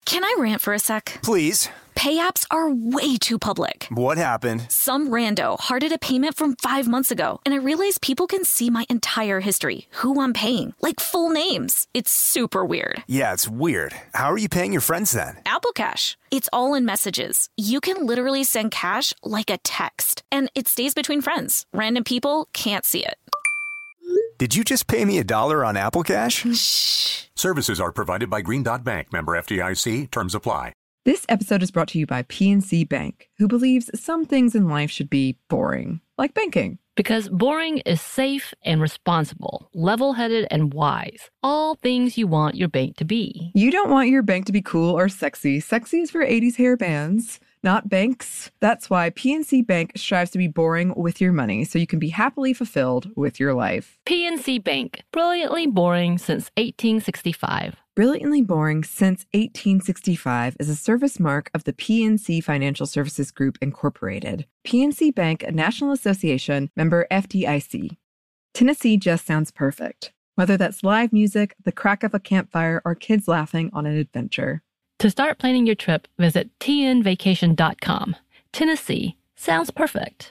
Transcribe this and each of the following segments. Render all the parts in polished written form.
Can I rant for a sec? Please. Pay apps are way too public. What happened? Some rando hearted a payment from 5 months ago, and I realized people can see my entire history, who I'm paying, like full names. It's super weird. Yeah, it's weird. How are you paying your friends then? Apple Cash. It's all in messages. You can literally send cash like a text, and it stays between friends. Random people can't see it. Did you just pay me $1 on Apple Cash? Shh. Services are provided by Green Dot Bank. Member FDIC. Terms apply. This episode is brought to you by PNC Bank, who believes some things in life should be boring, like banking. Because boring is safe and responsible, level-headed and wise. All things you want your bank to be. You don't want your bank to be cool or sexy. Sexy is for 80s hair bands, not banks. That's why PNC Bank strives to be boring with your money so you can be happily fulfilled with your life. PNC Bank, brilliantly boring since 1865. Brilliantly Boring Since 1865 is a service mark of the PNC Financial Services Group, Incorporated. PNC Bank, a National Association, member FDIC. Tennessee just sounds perfect. Whether that's live music, the crack of a campfire, or kids laughing on an adventure. To start planning your trip, visit tnvacation.com. Tennessee sounds perfect.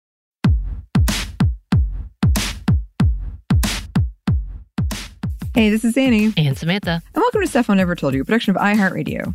Hey, this is Annie. And Samantha. And welcome to Stuff I Never Told You, a production of iHeartRadio.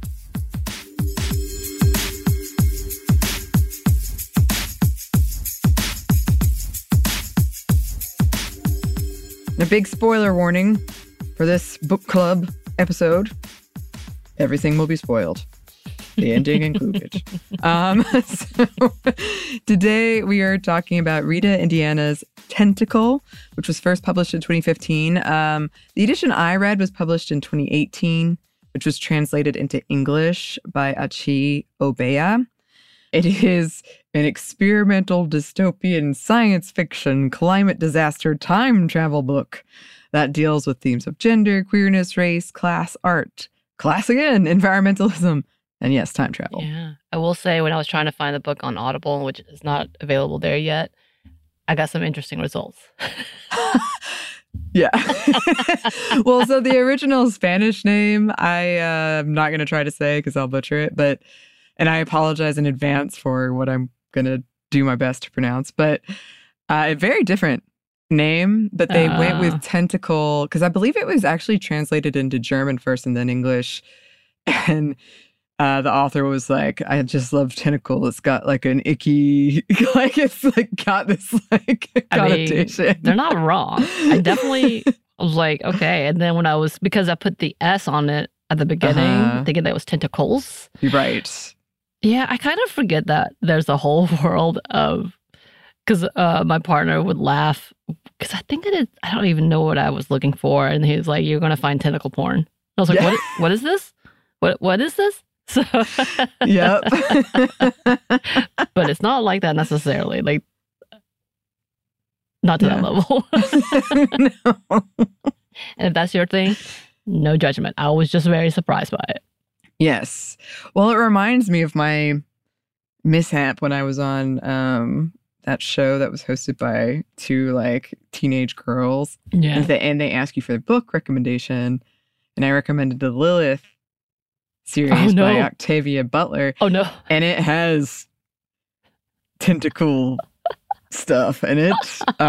A big spoiler warning for this book club episode. Everything will be spoiled. The ending included. So today we are talking about Rita Indiana's Tentacle, which was first published in 2015. The edition I read was published in 2018, which was translated into English by Achi Obeya. It is an experimental dystopian science fiction climate disaster time travel book that deals with themes of gender, queerness, race, class, art, class again, environmentalism, and yes, time travel. Yeah. I will say when I was trying to find the book on Audible, which is not available there yet, I got some interesting results. Yeah. Well, so the original Spanish name, I'm not going to try to say because I'll butcher it, and I apologize in advance for what I'm going to do my best to pronounce, but a very different name, but they went with Tentacle because I believe it was actually translated into German first and then English. And the author was like, I just love tentacle. It's got like an icky, like it's like got this like connotation. I mean, they're not wrong. I definitely was like, okay. And then because I put the S on it at the beginning, thinking that was tentacles. You're right. Yeah, I kind of forget that there's a whole world of, because my partner would laugh because I think that I don't even know what I was looking for. And he was like, you're going to find tentacle porn. I was like, Yeah. What is this? What is this? So, Yep. but it's not like that necessarily. Like, not to that level. No. And if that's your thing, no judgment. I was just very surprised by it. Yes. Well, it reminds me of my mishap when I was on that show that was hosted by two like teenage girls. Yeah. And they ask you for the book recommendation. And I recommended the Lilith series by Octavia Butler. Oh, no. And it has tentacle stuff in it.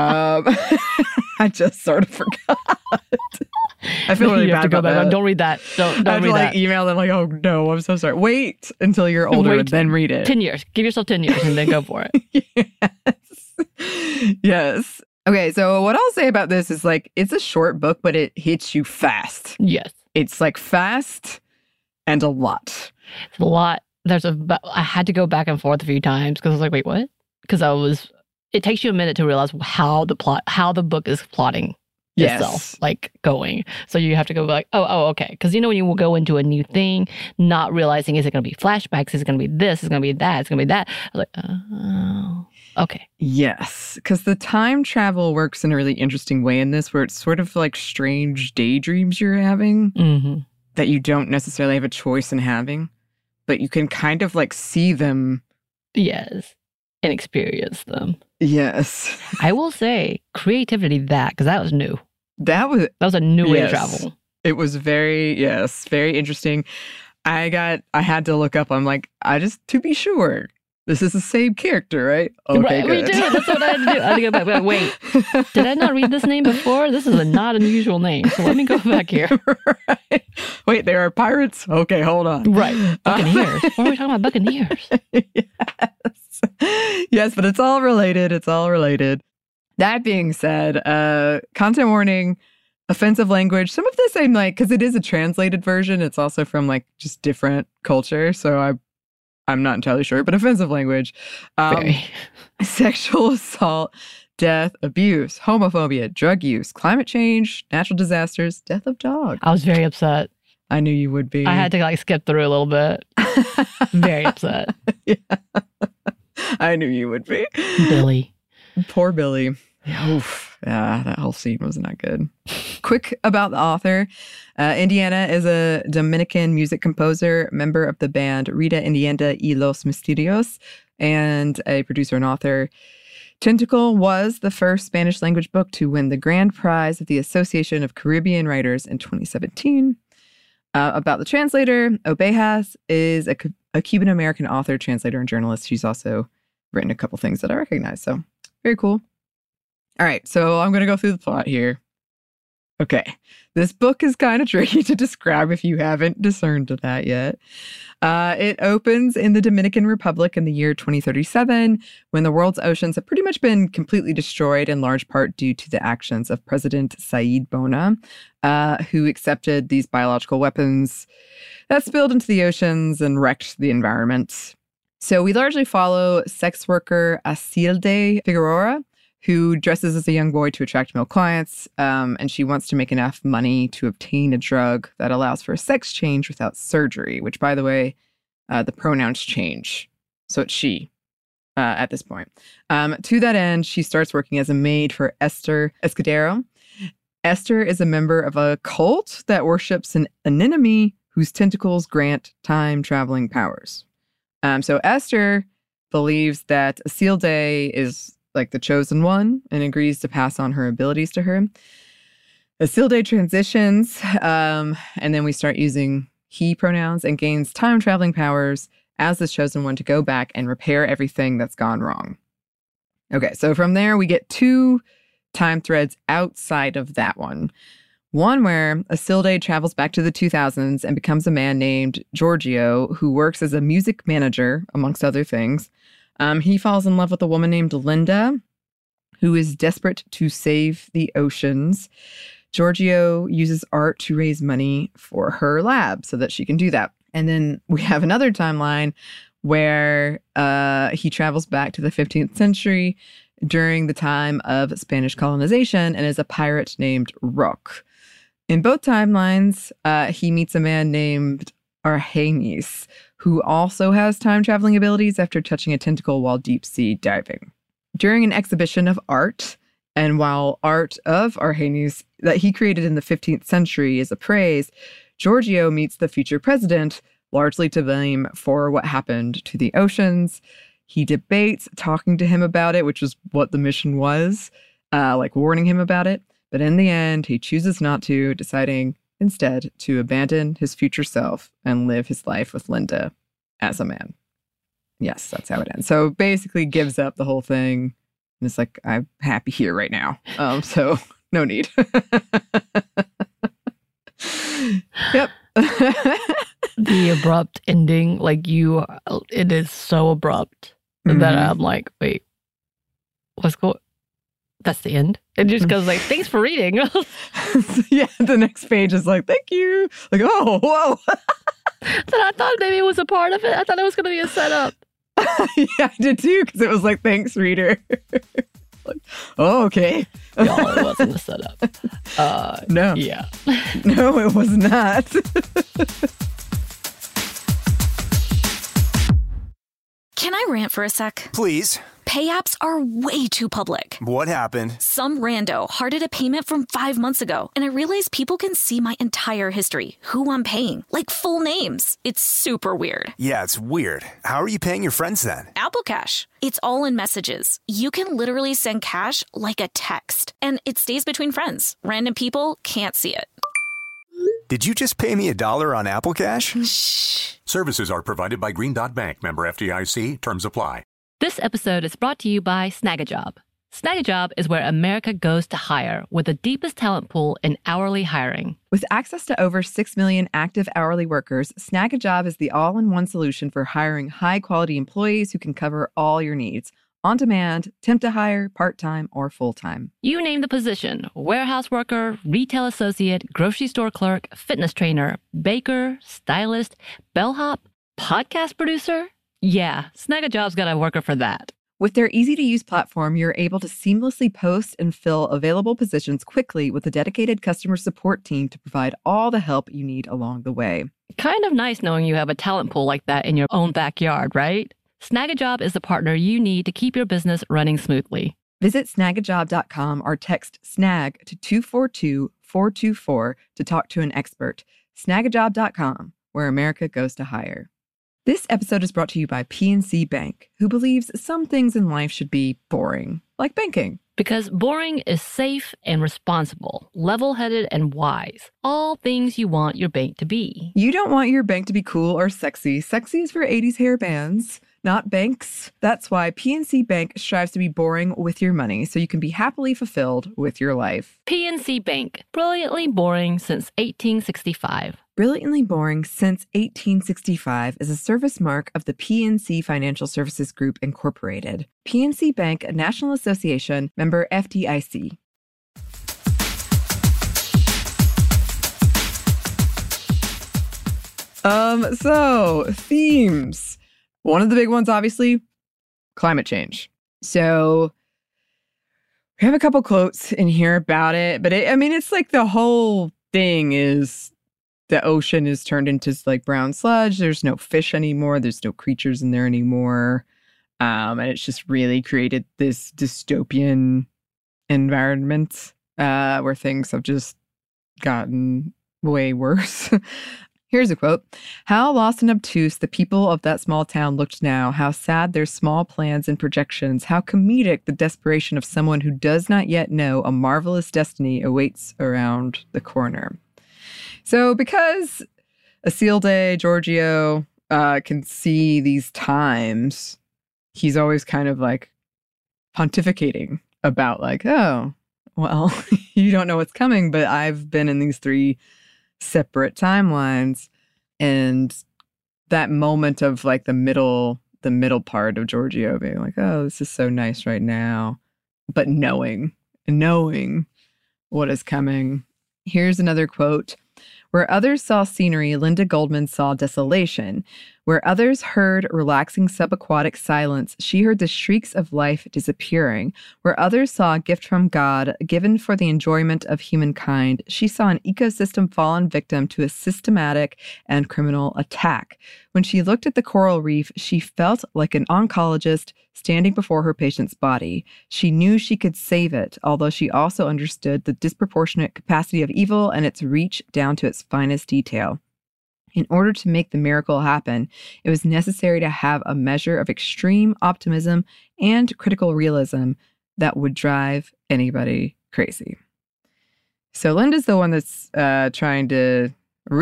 I just sort of forgot. I feel really you bad have to go about back. that. Don't read that. Don't I have read to that. email them like, oh no, I'm so sorry. Wait until you're older and then read it. 10 years. Give yourself 10 years and then go for it. Yes. Yes. Okay, so what I'll say about this is like, it's a short book, but it hits you fast. Yes. It's like fast and a lot. It's a lot. I had to go back and forth a few times because I was like, wait, what? Because it takes you a minute to realize how the book is plotting itself, like going. So you have to go like, oh, okay. Because when you will go into a new thing, not realizing, is it going to be flashbacks? Is it going to be this? Is it going to be that? It's going to be that. I was like, oh, okay. Yes, because the time travel works in a really interesting way in this, where it's sort of like strange daydreams you're having that you don't necessarily have a choice in having, but you can kind of like see them. Yes. And experience them. Yes. I will say creativity because that was new. That was a new way to travel. It was very interesting. I had to look up. I'm like, to be sure, this is the same character, right? Okay, right, good. Me too. That's what I had to do. I had to go back. But wait, did I not read this name before? This is a not unusual name. So let me go back here. Right. Wait, there are pirates? Okay, hold on. Right. Buccaneers. Why are we talking about Buccaneers? Yes, but it's all related. It's all related. That being said, content warning, offensive language. Some of this I'm like, because it is a translated version. It's also from like just different culture. So I'm not entirely sure, but offensive language. Sexual assault, death, abuse, homophobia, drug use, climate change, natural disasters, death of dog. I was very upset. I knew you would be. I had to like skip through a little bit. Very upset. Yeah. I knew you would be. Billy. Poor Billy. Oof. Yeah, that whole scene was not good. Quick about the author. Indiana is a Dominican music composer, member of the band Rita Indiana y los Misterios, and a producer and author. Tentacle was the first Spanish language book to win the grand prize of the Association of Caribbean Writers in 2017. About the translator, Obejas is a Cuban-American author, translator, and journalist. She's also written a couple things that I recognize. So very cool. All right, so I'm going to go through the plot here. Okay, this book is kind of tricky to describe if you haven't discerned that yet. It opens in the Dominican Republic in the year 2037, when the world's oceans have pretty much been completely destroyed, in large part due to the actions of President Said Bona, who accepted these biological weapons that spilled into the oceans and wrecked the environment. So we largely follow sex worker Acilde Figueroa, who dresses as a young boy to attract male clients, and she wants to make enough money to obtain a drug that allows for a sex change without surgery, which, by the way, the pronouns change. So it's she at this point. To that end, she starts working as a maid for Esther Escudero. Esther is a member of a cult that worships an anemone whose tentacles grant time-traveling powers. So Esther believes that Acilde is like the chosen one and agrees to pass on her abilities to her. Acilde transitions, and then we start using he pronouns and gains time-traveling powers as the chosen one to go back and repair everything that's gone wrong. Okay, so from there we get two time threads outside of that one. One where Acilde travels back to the 2000s and becomes a man named Giorgio who works as a music manager, amongst other things. He falls in love with a woman named Linda, who is desperate to save the oceans. Giorgio uses art to raise money for her lab so that she can do that. And then we have another timeline where he travels back to the 15th century during the time of Spanish colonization and is a pirate named Rook. In both timelines, he meets a man named Argenis, who also has time-traveling abilities after touching a tentacle while deep-sea diving. During an exhibition of art, and while art of Argenis that he created in the 15th century is appraised, Giorgio meets the future president, largely to blame for what happened to the oceans. He debates talking to him about it, which is what the mission was, like warning him about it. But in the end, he chooses not to, deciding instead to abandon his future self and live his life with Linda as a man. Yes, that's how it ends. So basically gives up the whole thing. And it's like, I'm happy here right now. So no need. Yep. The abrupt ending, like it is so abrupt that I'm like, wait, what's going? That's the end. It just goes like, thanks for reading. Yeah, the next page is like, thank you. Like, oh, whoa. So I thought maybe it was a part of it. I thought it was going to be a setup. Yeah, I did too, because it was like, thanks, reader. Like, oh, okay. Y'all, it wasn't a setup. No. Yeah. No, it was not. Can I rant for a sec? Please. Pay apps are way too public. What happened? Some rando hearted a payment from 5 months ago, and I realized people can see my entire history, who I'm paying, like full names. It's super weird. Yeah, it's weird. How are you paying your friends then? Apple Cash. It's all in messages. You can literally send cash like a text, and it stays between friends. Random people can't see it. Did you just pay me $1 on Apple Cash? Shh. Services are provided by Green Dot Bank, member FDIC. Terms apply. This episode is brought to you by Snagajob. Snagajob is where America goes to hire, with the deepest talent pool in hourly hiring. With access to over 6 million active hourly workers, Snagajob is the all-in-one solution for hiring high-quality employees who can cover all your needs. On demand, temp to hire, part-time, or full-time. You name the position: warehouse worker, retail associate, grocery store clerk, fitness trainer, baker, stylist, bellhop, podcast producer. Yeah, Snagajob's got a worker for that. With their easy-to-use platform, you're able to seamlessly post and fill available positions quickly with a dedicated customer support team to provide all the help you need along the way. Kind of nice knowing you have a talent pool like that in your own backyard, right? Snagajob is the partner you need to keep your business running smoothly. Visit snagajob.com or text SNAG to 242-424 to talk to an expert. Snagajob.com, where America goes to hire. This episode is brought to you by PNC Bank, who believes some things in life should be boring, like banking. Because boring is safe and responsible, level-headed and wise. All things you want your bank to be. You don't want your bank to be cool or sexy. Sexy is for 80s hair bands, not banks. That's why PNC Bank strives to be boring with your money so you can be happily fulfilled with your life. PNC Bank, brilliantly boring since 1865. Brilliantly Boring Since 1865 is a service mark of the PNC Financial Services Group, Incorporated. PNC Bank, a National Association, member FDIC. So themes. One of the big ones, obviously, climate change. So we have a couple quotes in here about it, but it's like the whole thing is the ocean is turned into like brown sludge. There's no fish anymore. There's no creatures in there anymore. And it's just really created this dystopian environment where things have just gotten way worse. Here's a quote. How lost and obtuse the people of that small town looked now. How sad their small plans and projections. How comedic the desperation of someone who does not yet know a marvelous destiny awaits around the corner. So because Isilde Giorgio can see these times, he's always kind of like pontificating about like, oh, well, you don't know what's coming, but I've been in these 3 separate timelines. And that moment of like the middle part of Giorgio being like, oh, this is so nice right now, but knowing what is coming. Here's another quote. Where others saw scenery, Linda Goldman saw desolation. Where others heard relaxing subaquatic silence, she heard the shrieks of life disappearing. Where others saw a gift from God given for the enjoyment of humankind, she saw an ecosystem fallen victim to a systematic and criminal attack. When she looked at the coral reef, she felt like an oncologist standing before her patient's body. She knew she could save it, although she also understood the disproportionate capacity of evil and its reach down to its finest detail. In order to make the miracle happen, it was necessary to have a measure of extreme optimism and critical realism that would drive anybody crazy. So Linda's the one that's trying to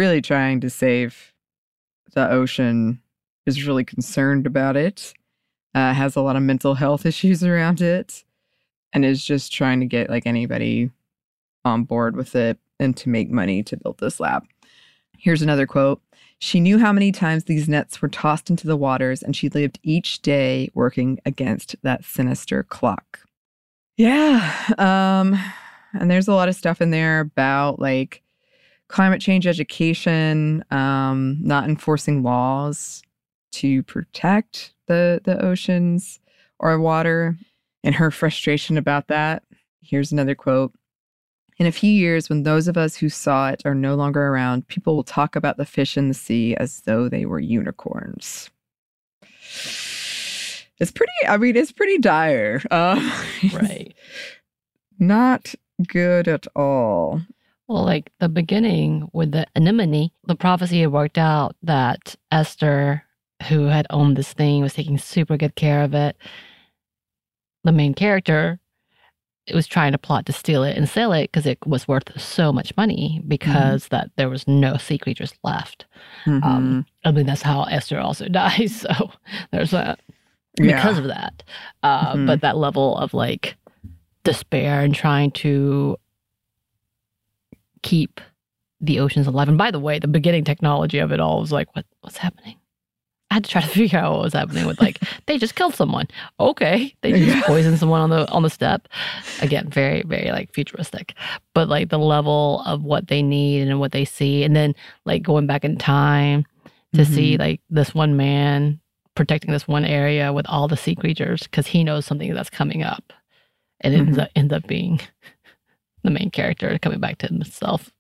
save the ocean, is really concerned about it, has a lot of mental health issues around it, and is just trying to get like anybody on board with it and to make money to build this lab. Here's another quote. She knew how many times these nets were tossed into the waters, and she lived each day working against that sinister clock. Yeah. And there's a lot of stuff in there about like climate change education, not enforcing laws to protect the oceans or water, and her frustration about that. Here's another quote. In a few years, when those of us who saw it are no longer around, people will talk about the fish in the sea as though they were unicorns. It's pretty dire. Right. Not good at all. Well, like the beginning with the anemone, the prophecy had worked out that Esther, who had owned this thing, was taking super good care of it. The main character it was trying to plot to steal it and sell it because it was worth so much money because that there was no sea creatures left. I mean, that's how Esther also dies. So there's that because of that. But that level of like despair and trying to keep the oceans alive. And by the way, the beginning technology of it all was like, what's happening? I had to try to figure out what was happening with like, they just killed someone. Okay. They just poisoned someone on the step. Again, very, very like futuristic. But like the level of what they need and what they see. And then like going back in time to see like this one man protecting this one area with all the sea creatures because he knows something that's coming up. And it ends up being the main character coming back to himself.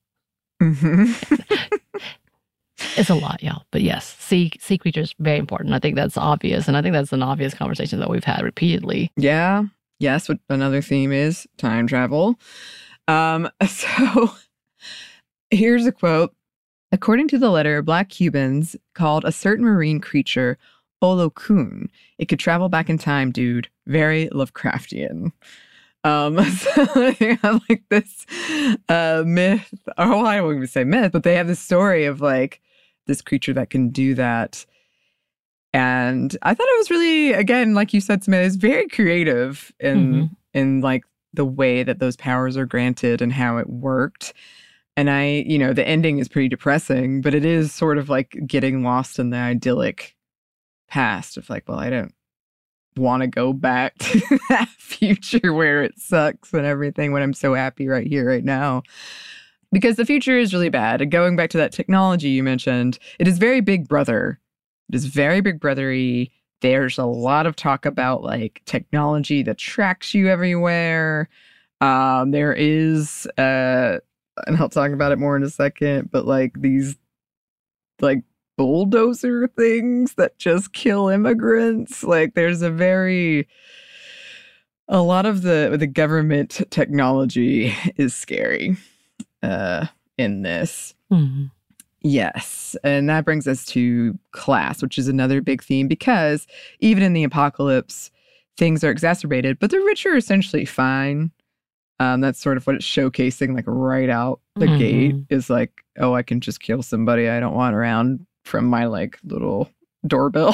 It's a lot, y'all. But yes, sea creatures, very important. I think that's obvious. And I think that's an obvious conversation that we've had repeatedly. Yeah. Yes. What another theme is time travel. So here's a quote. According to the letter, Black Cubans called a certain marine creature Olokun. It could travel back in time, dude. Very Lovecraftian. So they have like this myth, or I won't even say myth, but they have this story of like this creature that can do that. And I thought it was really, again, like you said, Samantha, it's very creative in like the way that those powers are granted and how it worked. And the ending is pretty depressing, but it is sort of like getting lost in the idyllic past of like, well, I don't want to go back to that future where it sucks and everything when I'm so happy right here, right now. Because the future is really bad. And going back to that technology you mentioned, it is very Big Brother. It is very Big Brother-y. There's a lot of talk about like technology that tracks you everywhere. There is, and I'll talk about it more in a second, but like these like bulldozer things that just kill immigrants. Like there's a lot of the government technology is scary in this. Yes. And that brings us to class, which is another big theme because even in the apocalypse, things are exacerbated, but the rich are essentially fine. That's sort of what it's showcasing, like right out the gate is like, oh, I can just kill somebody I don't want around from my like little doorbell.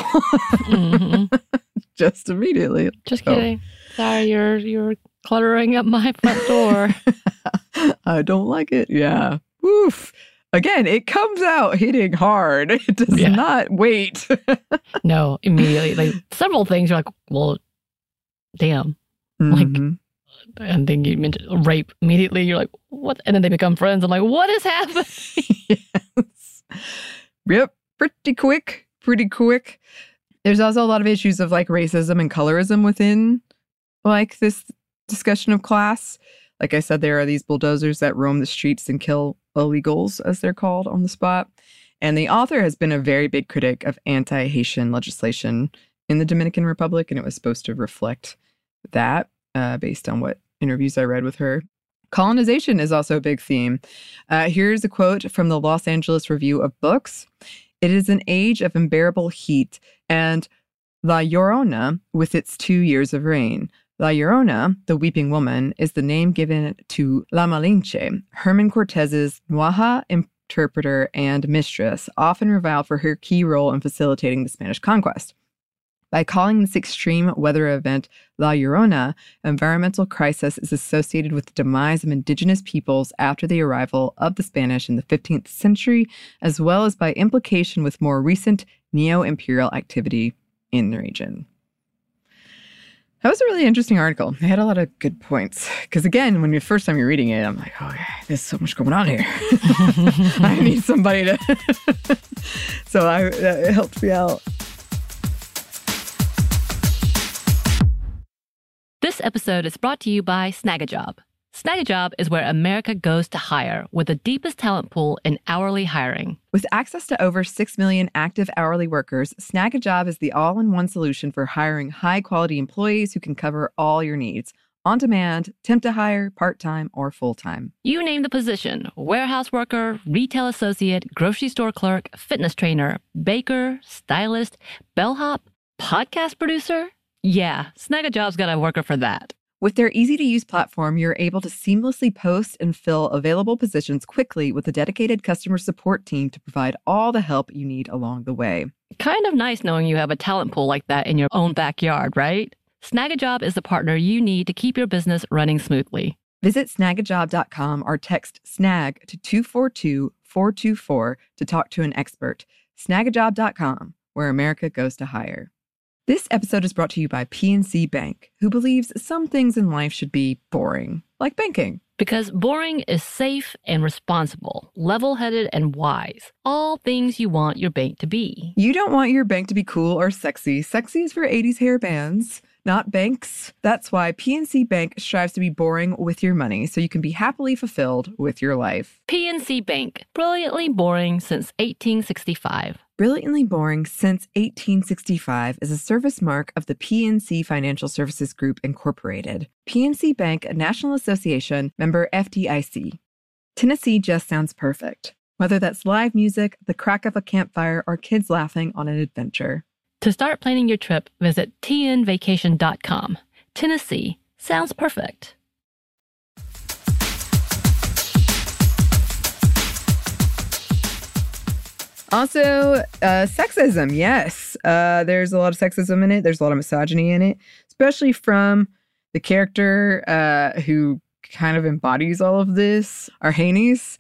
Just immediately. Just kidding. Sorry, you're cluttering up my front door. I don't like it. Yeah. Oof. Again, it comes out hitting hard. It does not wait. No, immediately. Like several things you're like, well, damn. Like, and then you mentioned rape immediately. You're like, what? And then they become friends. I'm like, what is happening? Yes. Yep. Pretty quick. There's also a lot of issues of like racism and colorism within like this discussion of class. Like I said, there are these bulldozers that roam the streets and kill illegals, as they're called, on the spot. And the author has been a very big critic of anti-Haitian legislation in the Dominican Republic, and it was supposed to reflect that based on what interviews I read with her. Colonization is also a big theme. Here's a quote from the Los Angeles Review of Books. It is an age of unbearable heat, and La Llorona, with its 2 years of rain. La Llorona, the weeping woman, is the name given to La Malinche, Herman Cortez's Nuaja interpreter and mistress, often reviled for her key role in facilitating the Spanish conquest. By calling this extreme weather event La Llorona, environmental crisis is associated with the demise of indigenous peoples after the arrival of the Spanish in the 15th century, as well as by implication with more recent neo-imperial activity in the region. That was a really interesting article. It had a lot of good points. Because again, when the first time you're reading it, I'm like, oh, there's so much going on here. I need somebody to... So it helped me out. This episode is brought to you by Snagajob. Snagajob is where America goes to hire, with the deepest talent pool in hourly hiring. With access to over 6 million active hourly workers, Snagajob is the all-in-one solution for hiring high-quality employees who can cover all your needs. On demand, temp to hire, part-time, or full-time. You name the position: warehouse worker, retail associate, grocery store clerk, fitness trainer, baker, stylist, bellhop, podcast producer. Yeah, Snagajob's got a worker for that. With their easy-to-use platform, you're able to seamlessly post and fill available positions quickly with a dedicated customer support team to provide all the help you need along the way. Kind of nice knowing you have a talent pool like that in your own backyard, right? Snagajob is the partner you need to keep your business running smoothly. Visit snagajob.com or text SNAG to 242-424 to talk to an expert. Snagajob.com, where America goes to hire. This episode is brought to you by PNC Bank, who believes some things in life should be boring, like banking. Because boring is safe and responsible, level-headed and wise. All things you want your bank to be. You don't want your bank to be cool or sexy. Sexy is for 80s hair bands, not banks. That's why PNC Bank strives to be boring with your money so you can be happily fulfilled with your life. PNC Bank, brilliantly boring since 1865. Brilliantly Boring Since 1865 is a service mark of the PNC Financial Services Group, Incorporated. PNC Bank, a National Association, member FDIC. Tennessee just sounds perfect. Whether that's live music, the crack of a campfire, or kids laughing on an adventure. To start planning your trip, visit tnvacation.com. Tennessee sounds perfect. Also, sexism, yes. There's a lot of sexism in it. There's a lot of misogyny in it, especially from the character who kind of embodies all of this, Arhanis.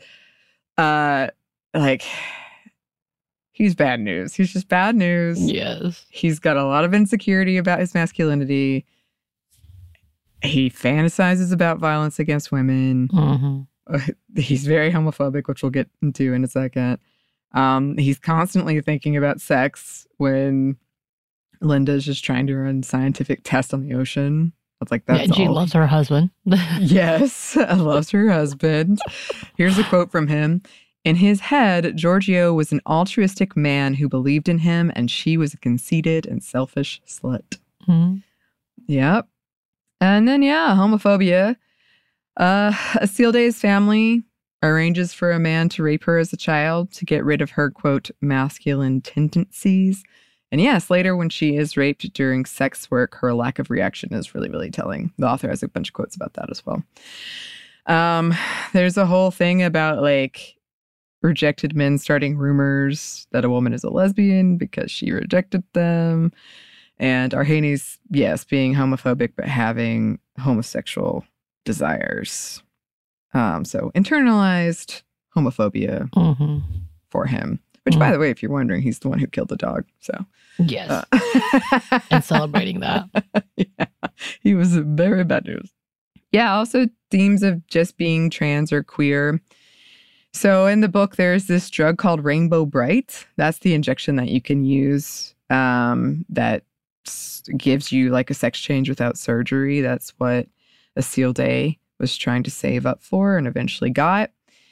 He's bad news. He's just bad news. Yes. He's got a lot of insecurity about his masculinity. He fantasizes about violence against women. Mm-hmm. He's very homophobic, which we'll get into in a second. He's constantly thinking about sex when Linda's just trying to run scientific tests on the ocean. It's like, that's she loves her husband. Yes, loves her husband. Here's a quote from him. In his head, Giorgio was an altruistic man who believed in him, and she was a conceited and selfish slut. Mm-hmm. Yep. And then, homophobia. Asilde's family arranges for a man to rape her as a child to get rid of her, quote, masculine tendencies. And yes, later when she is raped during sex work, her lack of reaction is really, really telling. The author has a bunch of quotes about that as well. There's a whole thing about rejected men starting rumors that a woman is a lesbian because she rejected them. And Arhanis, yes, being homophobic, but having homosexual desires. So internalized homophobia for him. Which, by the way, if you're wondering, he's the one who killed the dog. So yes. And celebrating that. Yeah, he was very bad news. Yeah, also themes of just being trans or queer. So in the book, there's this drug called Rainbow Bright. That's the injection that you can use that gives you a sex change without surgery. That's what Asilde was trying to save up for and eventually got.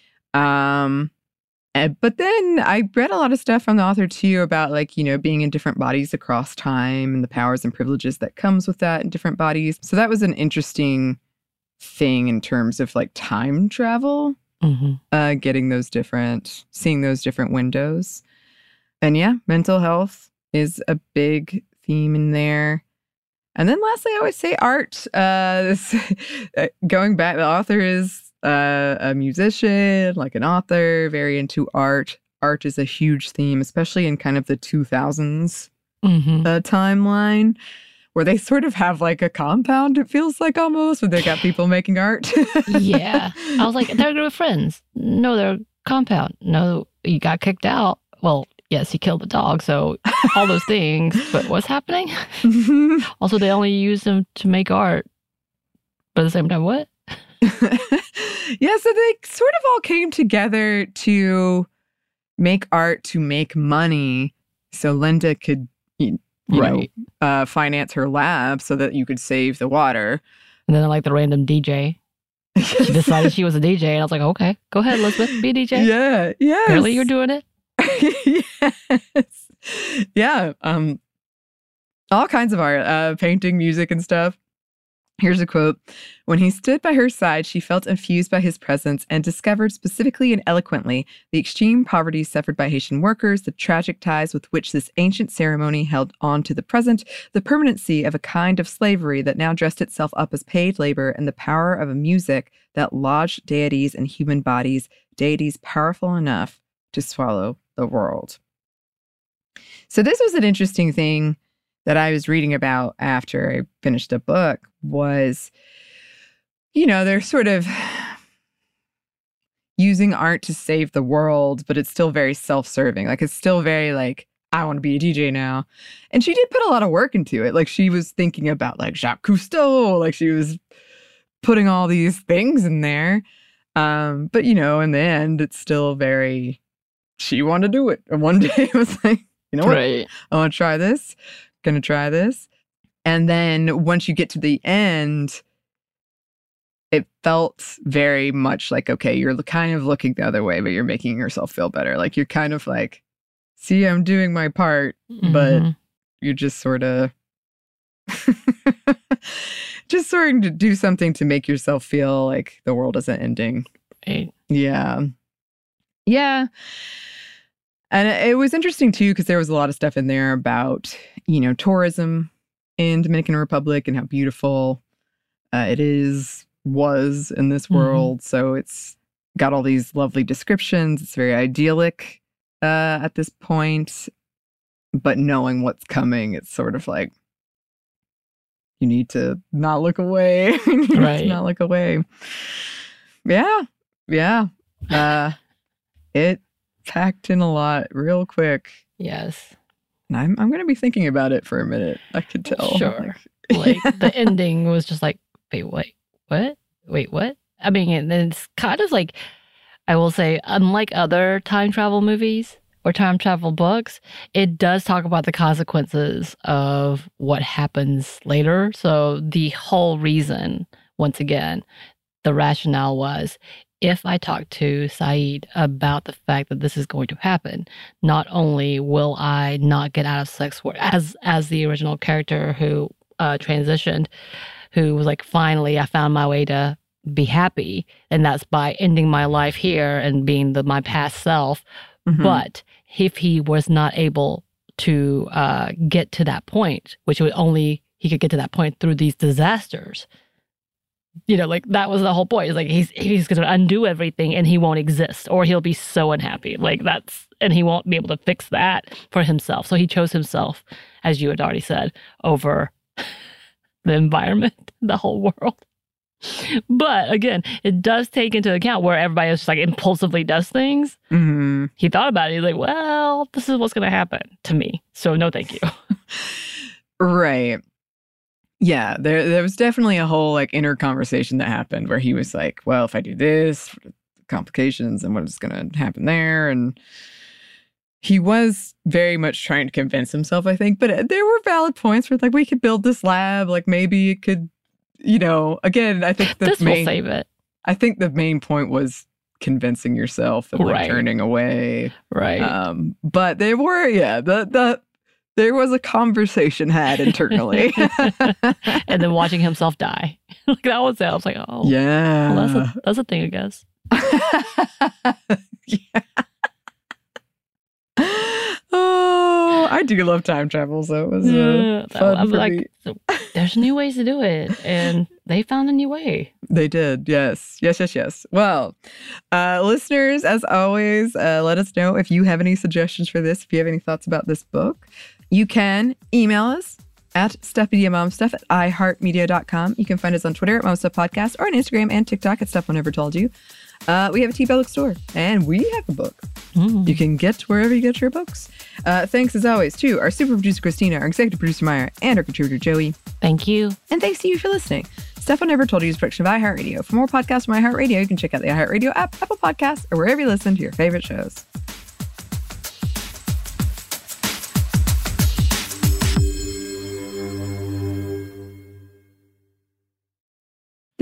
But then I read a lot of stuff from the author too about being in different bodies across time and the powers and privileges that comes with that in different bodies. So that was an interesting thing in terms of time travel, seeing those different windows. And yeah, mental health is a big theme in there. And then lastly, I would say art. Going back, the author is a musician, an author, very into art. Art is a huge theme, especially in kind of the 2000s timeline, where they sort of have a compound, it feels like almost, where they got people making art. Yeah. I was like, they're a group of friends. No, they're a compound. No, you got kicked out. Well, yes, he killed the dog, so all those things. But what's happening? Also, they only use them to make art. But at the same time, what? Yeah, so they sort of all came together to make art to make money so Linda could, finance her lab so that you could save the water. And then the random DJ. She decided she was a DJ, and I was like, okay, go ahead, Elizabeth, be a DJ. Yeah, yes. Apparently you're doing it. Yes. Yeah. All kinds of art, painting, music, and stuff. Here's a quote. When he stood by her side, she felt infused by his presence and discovered specifically and eloquently the extreme poverty suffered by Haitian workers, the tragic ties with which this ancient ceremony held on to the present, the permanency of a kind of slavery that now dressed itself up as paid labor, and the power of a music that lodged deities in human bodies, deities powerful enough to swallow the world. So this was an interesting thing that I was reading about after I finished the book was, they're sort of using art to save the world, but it's still very self-serving. Like, it's still very like, I want to be a DJ now. And she did put a lot of work into it. Like, she was thinking about like Jacques Cousteau, like she was putting all these things in there. But, in the end, it's still very, she wanted to do it. And one day it was like, you know what? Right. I want to try this. Gonna try this. And then once you get to the end, it felt very much like, okay, you're kind of looking the other way, but you're making yourself feel better. Like, you're kind of like, see, I'm doing my part, but you're just sort of just starting to do something to make yourself feel like the world isn't ending. Right. Yeah. Yeah. And it was interesting, too, because there was a lot of stuff in there about, tourism in Dominican Republic and how beautiful it was in this world. So it's got all these lovely descriptions. It's very idyllic at this point. But knowing what's coming, it's sort of like, you need to not look away. Right. Not look away. Yeah. Yeah. It packed in a lot real quick. Yes. And I'm going to be thinking about it for a minute. I could tell. Sure. Like the ending was just like, wait, what? Wait, what? I mean, it's kind of like, I will say, unlike other time travel movies or time travel books, it does talk about the consequences of what happens later. So the whole reason, once again, the rationale was, if I talk to Saeed about the fact that this is going to happen, not only will I not get out of sex work, as the original character who transitioned, who was like, finally, I found my way to be happy, and that's by ending my life here and being my past self. But if he was not able to get to that point, which he could get to that point through these disasters. Like that was the whole point. It's like he's going to undo everything and he won't exist, or he'll be so unhappy. Like and he won't be able to fix that for himself. So he chose himself, as you had already said, over the environment, the whole world. But again, it does take into account where everybody else just like impulsively does things. He thought about it. He's like, well, this is what's going to happen to me. So no, thank you. Right. Yeah, there was definitely a whole like inner conversation that happened where he was like, well, if I do this, complications and what's going to happen there. And he was very much trying to convince himself, I think. But there were valid points where like, we could build this lab. Like maybe it could, again, I think this will save it. I think the main point was convincing yourself and like turning away. Right. But there were, there was a conversation had internally. And then watching himself die. Like that was it. I was like, oh. Yeah. Well, that's a thing, I guess. Yeah. Oh, I do love time travel, so it was fun for me. So there's new ways to do it, and they found a new way. They did, yes. Well, listeners, as always, let us know if you have any suggestions for this, if you have any thoughts about this book. You can email us at stuffmediamomstuff@iheartmedia.com. You can find us on Twitter at momstuffpodcast or on Instagram and TikTok at Stuff I Never Told You. We have a TeePublic store, and we have a book. You can get wherever you get your books. Thanks, as always, to our super producer, Christina, our executive producer, Maya, and our contributor, Joey. Thank you. And thanks to you for listening. Stuff I Never Told You is a production of iHeartRadio. For more podcasts from iHeartRadio, you can check out the iHeartRadio app, Apple Podcasts, or wherever you listen to your favorite shows.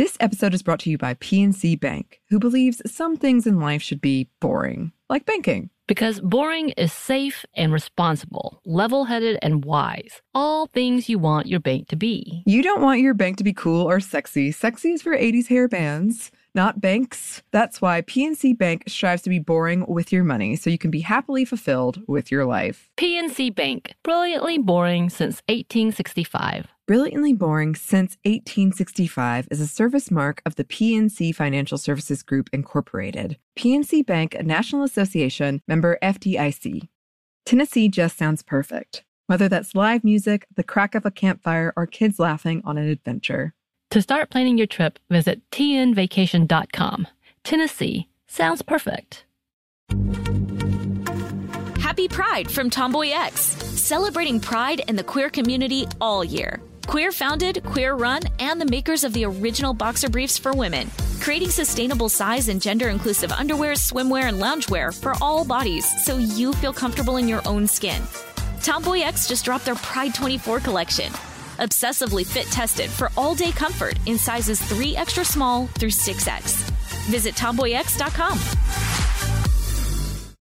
This episode is brought to you by PNC Bank, who believes some things in life should be boring, like banking. Because boring is safe and responsible, level-headed and wise. All things you want your bank to be. You don't want your bank to be cool or sexy. Sexy is for 80s hair bands, not banks. That's why PNC Bank strives to be boring with your money so you can be happily fulfilled with your life. PNC Bank, brilliantly boring since 1865. Brilliantly Boring Since 1865 is a service mark of the PNC Financial Services Group, Incorporated. PNC Bank, a National Association, member FDIC. Tennessee just sounds perfect, whether that's live music, the crack of a campfire, or kids laughing on an adventure. To start planning your trip, visit tnvacation.com. Tennessee sounds perfect. Happy Pride from Tomboy X, celebrating pride and the queer community all year. Queer founded, queer run, and the makers of the original boxer briefs for women, creating sustainable size and gender inclusive underwear, swimwear, and loungewear for all bodies so you feel comfortable in your own skin. Tomboy X just dropped their Pride 24 collection. Obsessively fit tested for all day comfort in sizes 3 extra small through 6X. Visit tomboyx.com.